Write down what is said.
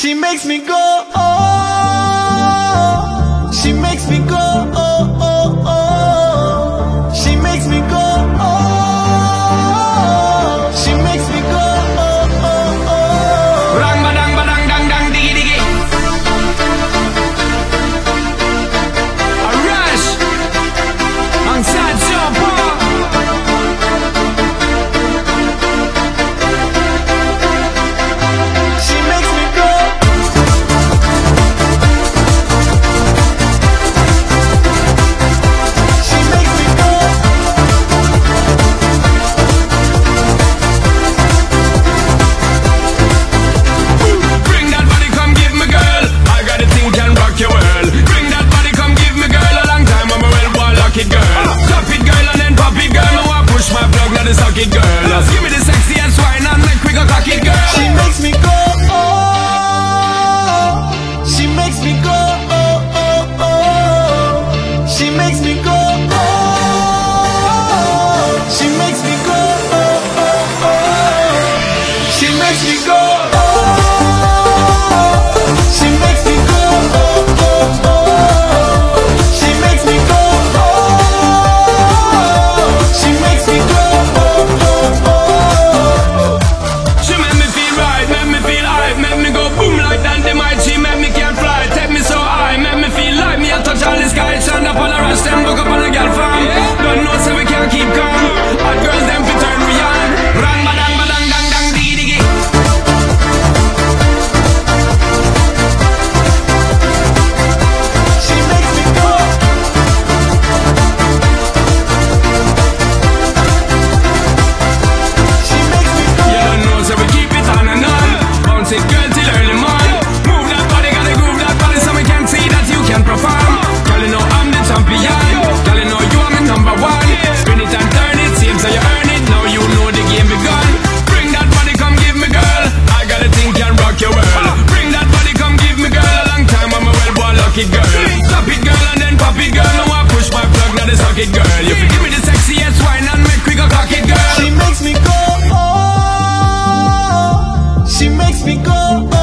She makes me go, oh. She makes me go, oh, oh, oh. She makes me go, oh. She makes me go, oh, oh, oh. Rang badang badang dang dang diggy diggy. A rush. Ang sad sopo. Suck it, girl. Just give me the sexy and swine and make we go cock it, girl. She makes me go, oh. She makes me go, oh, oh, oh. She makes me go, oh. She makes me go, oh, oh, oh. She makes me go, oh. She makes me go, oh, oh, oh. She makes me go, oh. She makes me go. Stand up on the rush, them book up on the girl farm. Don't know so we can't keep calm. Hot girls them fi turn we on. Rang badang badang dang dang diggy diggy. She makes me go. She makes me go. You don't know so we keep it on and on. Bounce it girl till early morning. Move that body, gotta groove that body so we can see that you can perform. Girl, you know I'm the champion. Girl, you know you are my number one. Spin it and turn it, seems so you earn it. Now you know the game begun. Bring that body, come give me, girl. I got a thing can rock your world. Bring that body, come give me, girl. A long time I'm a well-born lucky girl. Stop it, girl, and then pop it, girl. Now I push my plug, now they suck it, girl. You can give me the sexiest wine and make we go cock it, girl. She makes me go, oh. She makes me go,